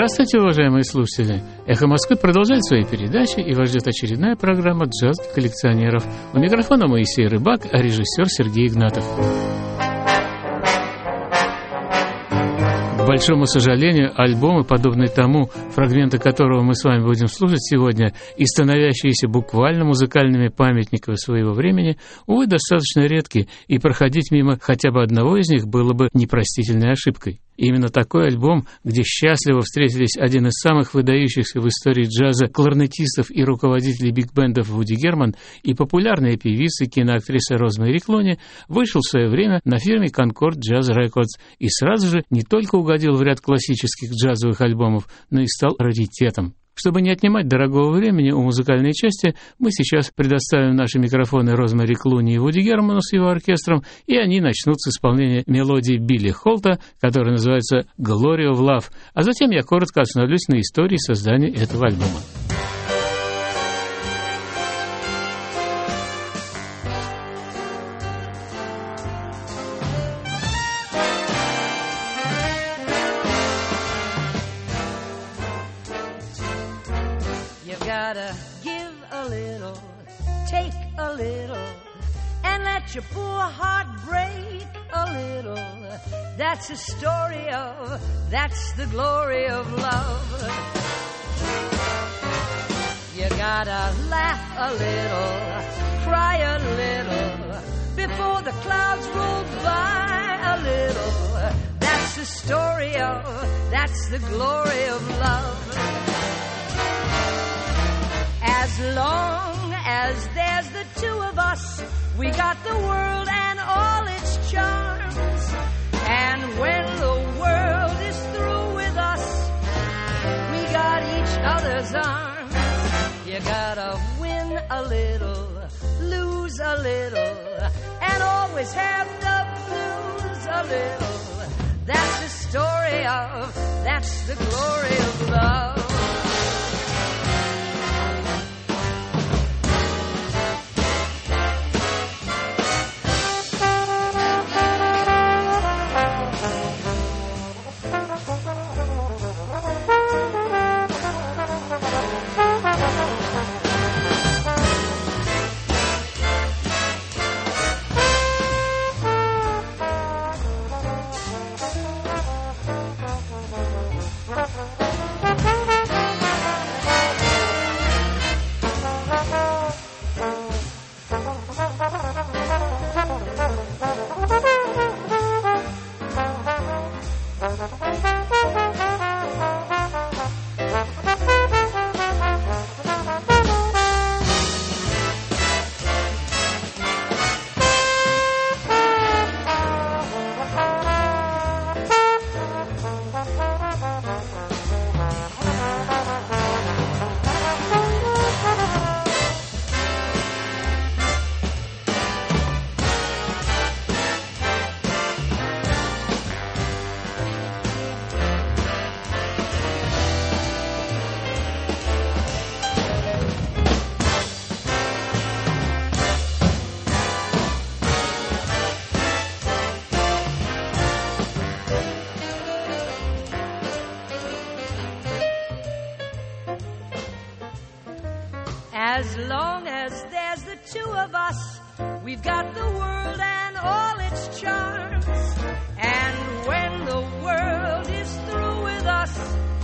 Здравствуйте, уважаемые слушатели! «Эхо Москвы» продолжает свои передачи, и вас ждет очередная программа «Джаз для коллекционеров». У микрофона Моисей Рыбак, а режиссер Сергей Игнатов. К большому сожалению, альбомы, подобные тому, фрагменты которого мы с вами будем слушать сегодня, и становящиеся буквально музыкальными памятниками своего времени, увы, достаточно редки, и проходить мимо хотя бы одного из них было бы непростительной ошибкой. Именно такой альбом, где счастливо встретились один из самых выдающихся в истории джаза кларнетистов и руководителей биг-бендов Вуди Герман и популярная певица и киноактриса Розмэри Клуни, вышел в свое время на фирме Concord Jazz Records и сразу же не только угодил в ряд классических джазовых альбомов, но и стал раритетом. Чтобы не отнимать дорогого времени у музыкальной части, мы сейчас предоставим наши микрофоны Розмэри Клуни и Вуди Герману с его оркестром, и они начнут с исполнения мелодии Билли Холта, которая называется «Glory of Love», а затем я коротко остановлюсь на истории создания этого альбома. Gotta give a little, take a little, and let your poor heart break a little. That's the story of, that's the glory of love. You gotta laugh a little, cry a little, before the clouds roll by a little. That's the story of, that's the glory of love. As long as there's the two of us, we got the world and all its charms. And when the world is through with us, we got each other's arms. You gotta win a little, lose a little, and always have the blues a little. That's the story of, that's the glory of love. As long as there's the two of us, we've got the world and all its charms. And when the world is through with us,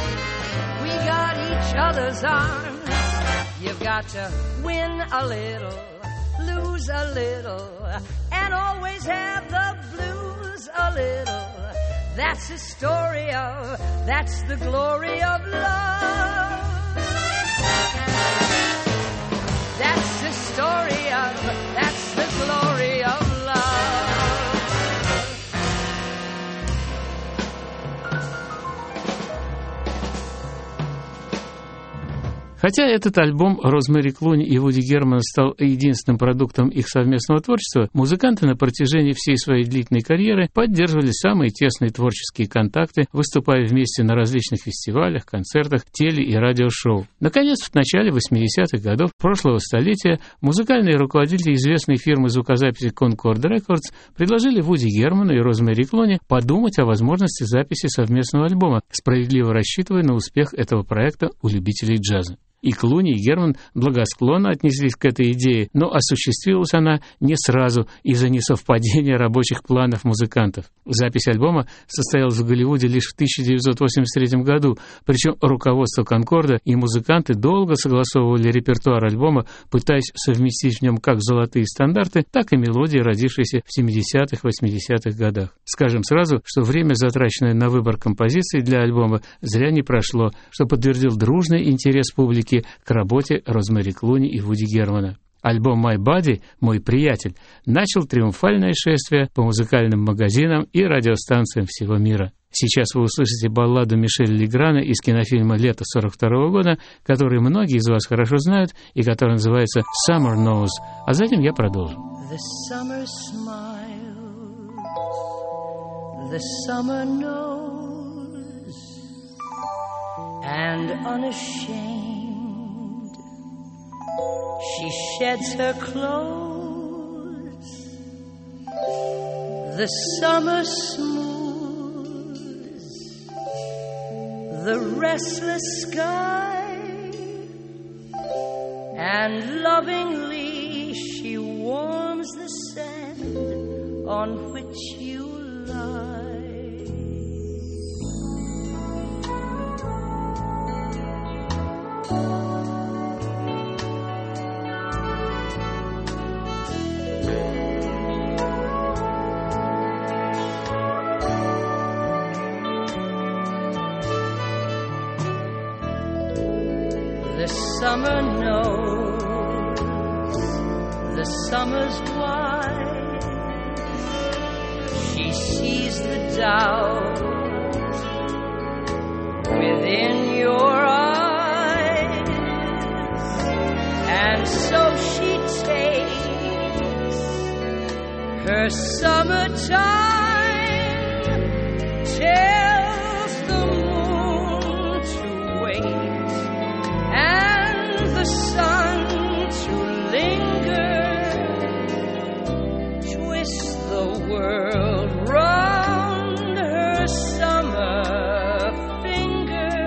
we got each other's arms. You've got to win a little, lose a little, and always have the blues a little. That's the story of, that's the glory of love. That's the story of, that's the glory of love. Хотя этот альбом Розмэри Клуни и Вуди Германа стал единственным продуктом их совместного творчества, музыканты на протяжении всей своей длительной карьеры поддерживали самые тесные творческие контакты, выступая вместе на различных фестивалях, концертах, теле- и радиошоу. Наконец, в начале 80-х годов прошлого столетия музыкальные руководители известной фирмы звукозаписи Concord Records предложили Вуди Герману и Розмэри Клуни подумать о возможности записи совместного альбома, справедливо рассчитывая на успех этого проекта у любителей джаза. И Клуни, и Герман благосклонно отнеслись к этой идее, но осуществилась она не сразу из-за несовпадения рабочих планов музыкантов. Запись альбома состоялась в Голливуде лишь в 1983 году, причем руководство «Конкорда» и музыканты долго согласовывали репертуар альбома, пытаясь совместить в нем как золотые стандарты, так и мелодии, родившиеся в 70-80-х годах. Скажем сразу, что время, затраченное на выбор композиций для альбома, зря не прошло, что подтвердил дружный интерес публики к работе Розмэри Клуни и Вуди Германа. Альбом «My Buddy» «Мой приятель» начал триумфальное шествие по музыкальным магазинам и радиостанциям всего мира. Сейчас вы услышите балладу Мишеля Леграна из кинофильма «Лето 42-го года», который многие из вас хорошо знают и который называется «Summer Knows», а затем я продолжу. The summer smiles, the summer knows, and unashamed she sheds her clothes. The summer smooths the restless sky, and lovingly she warms the sand on which you lie. The summer knows, the summer's wise. She sees the doubt within your eyes, and so she takes her summertime, tells the moon to wait and the sun to linger, twist the world round her summer finger,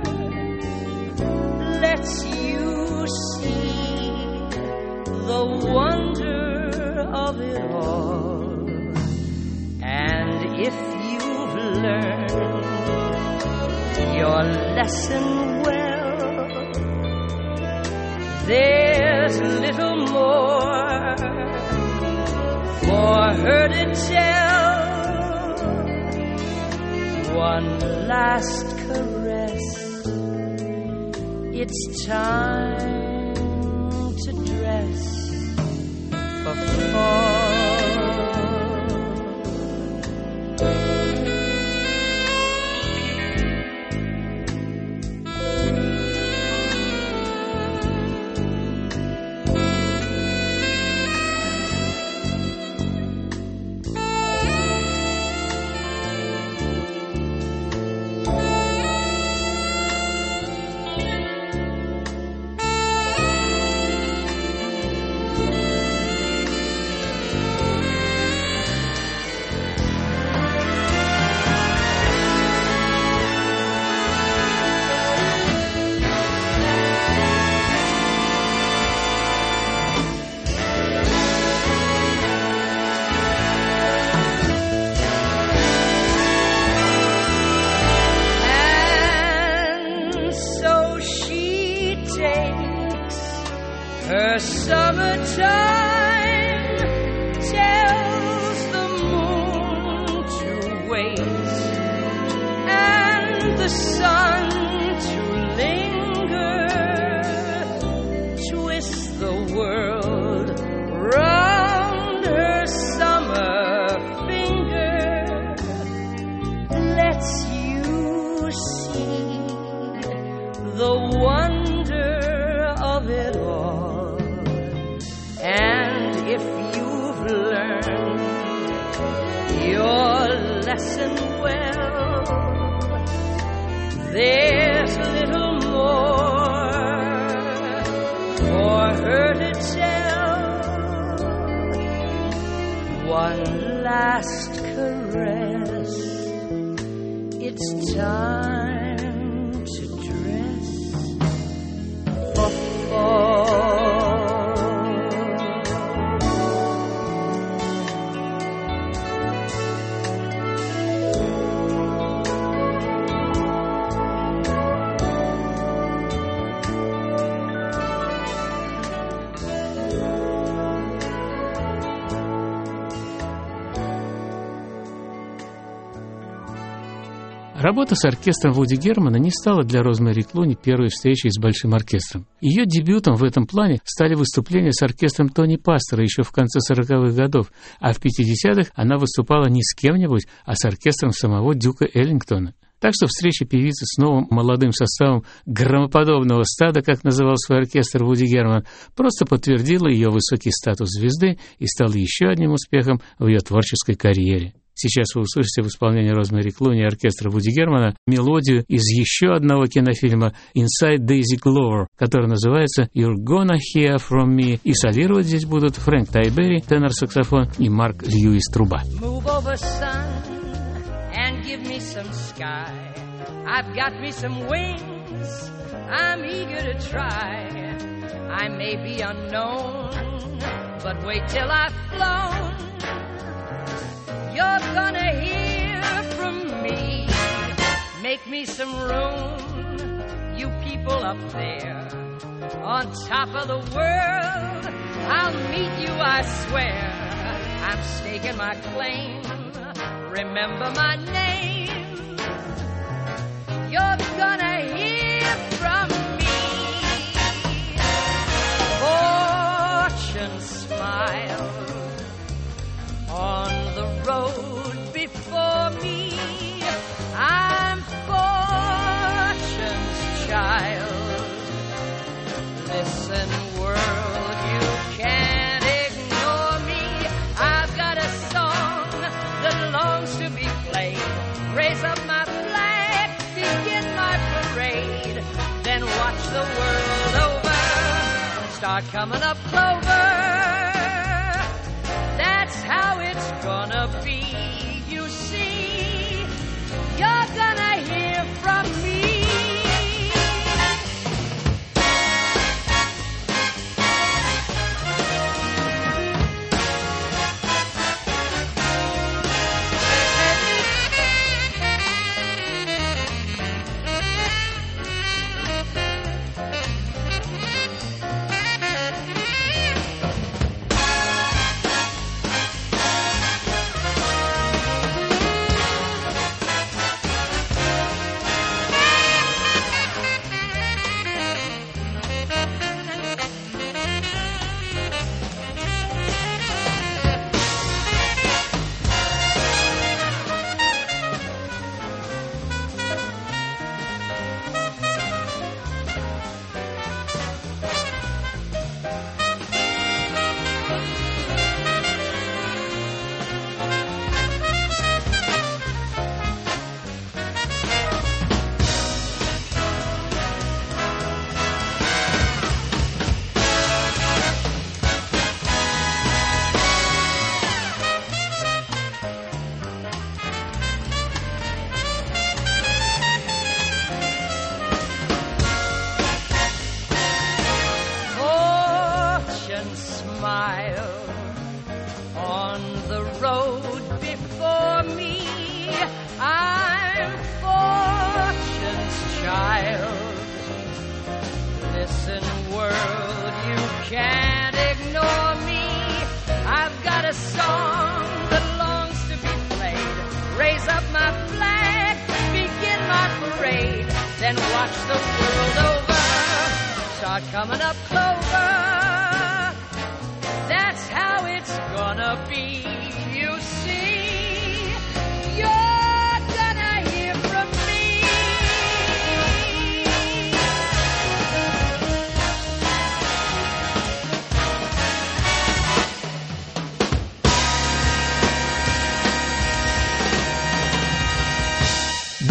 lets you see the wonder of it all. And if you've learned your lesson well, there's little more for her to tell. One last caress, it's time to dress for fall. learned your lesson well. There's little more for her to tell. One last caress. It's time to dress for fall. Работа с оркестром Вуди Германа не стала для Розмэри Клуни первой встречей с большим оркестром. Ее дебютом в этом плане стали выступления с оркестром Тони Пастора еще в конце 40-х годов, а в 50-х она выступала не с кем-нибудь, а с оркестром самого Дюка Эллингтона. Так что встреча певицы с новым молодым составом громоподобного стада, как называл свой оркестр Вуди Герман, просто подтвердила ее высокий статус звезды и стал еще одним успехом в ее творческой карьере. Сейчас вы услышите в исполнении Розмэри Клуни и оркестра Вуди Германа мелодию из еще одного кинофильма «Inside Daisy Glover», который называется «You're Gonna Hear From Me». И солировать здесь будут Фрэнк Тайбери, тенор-саксофон, и Марк Льюис, труба. Move over, sun, and give me some sky. I've got me some wings, I'm eager to try. I may be unknown, but wait till I've flown. You're gonna hear from me. Make me some room, you people up there on top of the world. I'll meet you, I swear. I'm staking my claim. Remember my name. You're gonna hear from me. Fortune smile on the road before me. I'm fortune's child. Listen, world, you can't ignore me. I've got a song that longs to be played. Raise up my flag, begin my parade. Then watch the world over start coming up clover. That's how it's gonna be, you see. You're gonna hear from me. Then watch the world over start coming up clover. That's how it's gonna be, you see. You're gonna hear from me.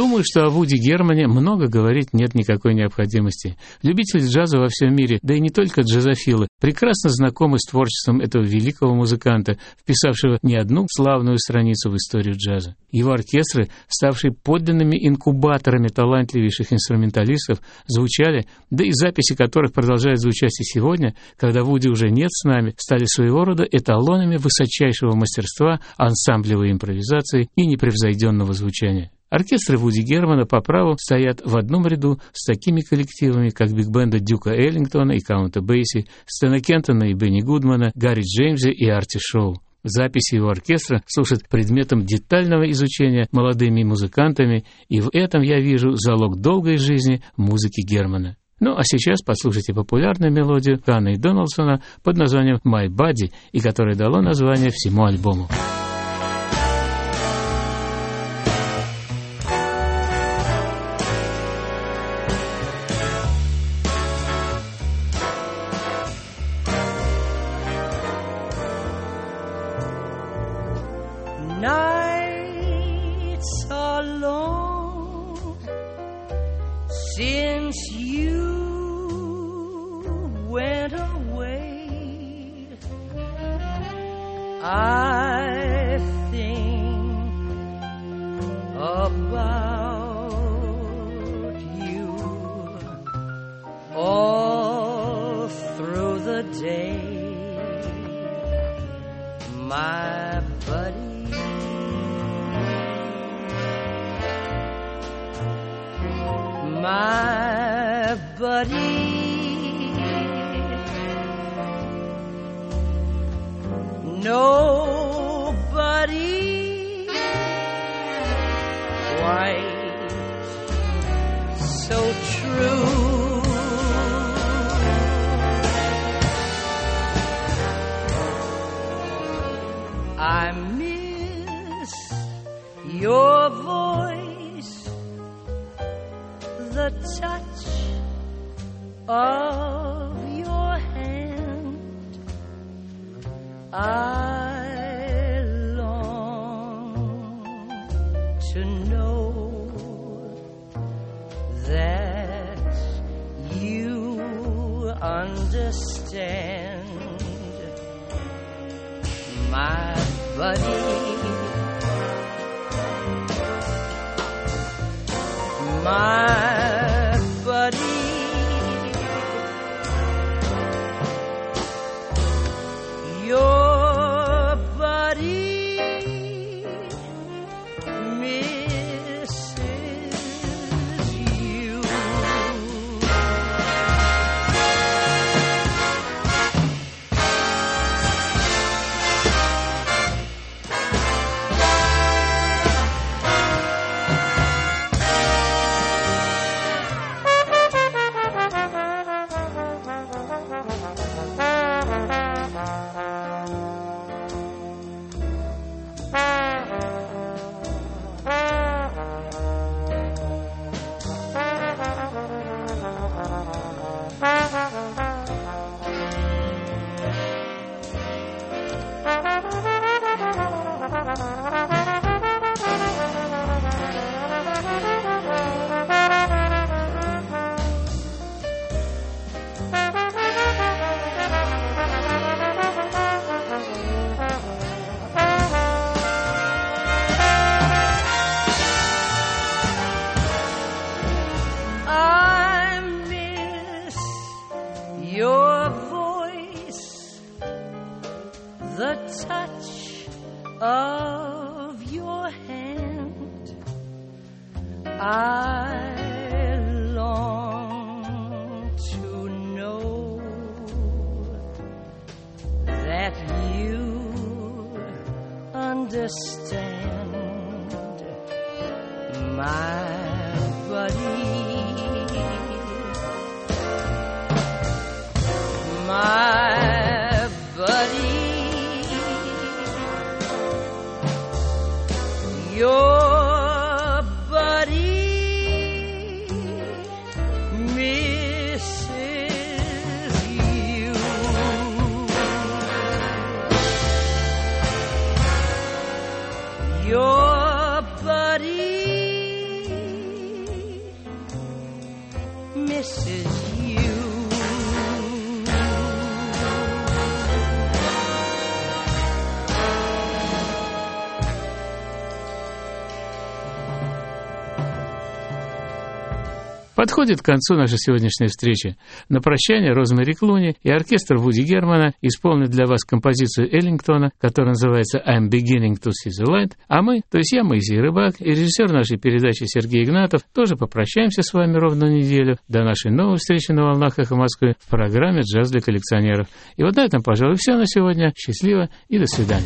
Думаю, что о Вуди Германе много говорить нет никакой необходимости. Любители джаза во всем мире, да и не только джазофилы, прекрасно знакомы с творчеством этого великого музыканта, вписавшего не одну славную страницу в историю джаза. Его оркестры, ставшие подлинными инкубаторами талантливейших инструменталистов, звучали, да и записи которых продолжают звучать и сегодня, когда Вуди уже нет с нами, стали своего рода эталонами высочайшего мастерства, ансамблевой импровизации и непревзойденного звучания. Оркестры Вуди Германа по праву стоят в одном ряду с такими коллективами, как биг-бенды Дюка Эллингтона и Каунта Бейси, Стэна Кентона и Бенни Гудмана, Гарри Джеймса и Арти Шоу. Записи его оркестра служат предметом детального изучения молодыми музыкантами, и в этом я вижу залог долгой жизни музыки Германа. Ну а сейчас послушайте популярную мелодию Канна и Дональдсона под названием «My Buddy», и которая дала название всему альбому. Nights are long since you went away. I think about you all through the day, my buddy. My buddy, nobody quite so true. I miss your voice, the touch of your hand. I long to know that you understand, my buddy, my buddy. Your buddy misses you. Your voice, the touch of your hand. I long to know that you understand, my buddy. My buddy, your buddy misses you. Your buddy Подходит к концу наша сегодняшняя встреча. На прощание Розмари Клуни и оркестр Вуди Германа исполнят для вас композицию Эллингтона, которая называется «I'm beginning to see the light», а мы, то есть я, Моисей Рыбак, и режиссер нашей передачи Сергей Игнатов, тоже попрощаемся с вами ровно неделю до нашей новой встречи на волнах «Эхо Москвы» в программе «Джаз для коллекционеров». И вот на этом, пожалуй, все на сегодня. Счастливо и до свидания.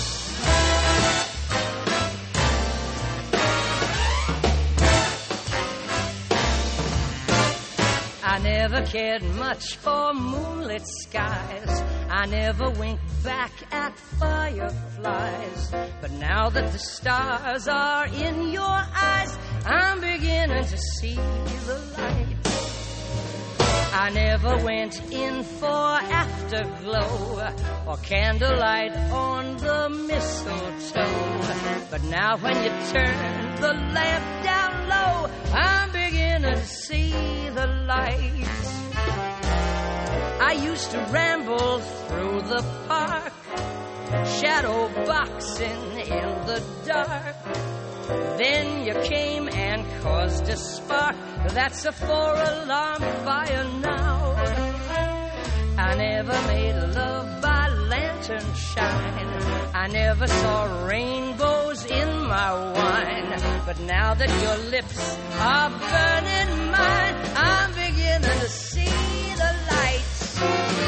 I never cared much for moonlit skies. I never winked back at fireflies. But now that the stars are in your eyes, I'm beginning to see the light. I never went in for afterglow or candlelight on the mistletoe. But now when you turn the lamp down low, I'm beginning to see the light. I used to ramble through the park, shadow boxing in the dark. Then you came and caused a spark. That's a 4-alarm fire now. I never made love by lantern shine. I never saw rainbows in my wine. But now that your lips are burning mine, I'm beginning to see the lights.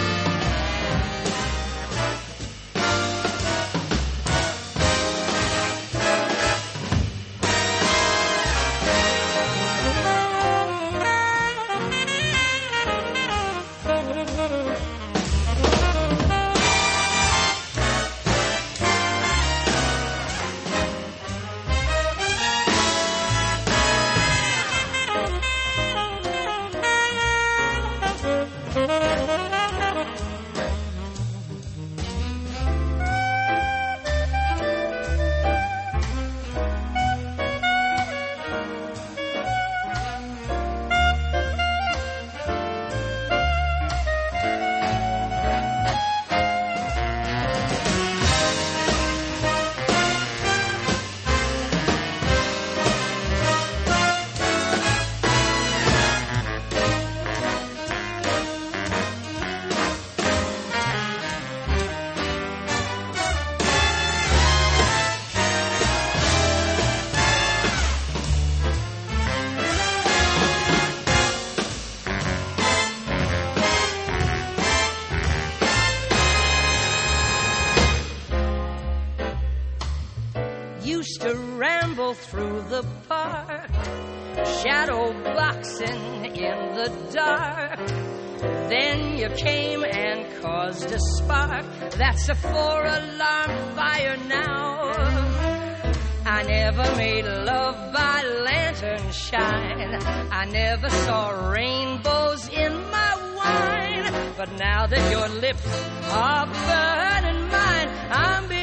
Used to ramble through the park, shadow boxing in the dark. Then you came and caused a spark. That's a 4-alarm fire now. I never made love by lantern shine. I never saw rainbows in my wine. But now that your lips are burning mine, I'm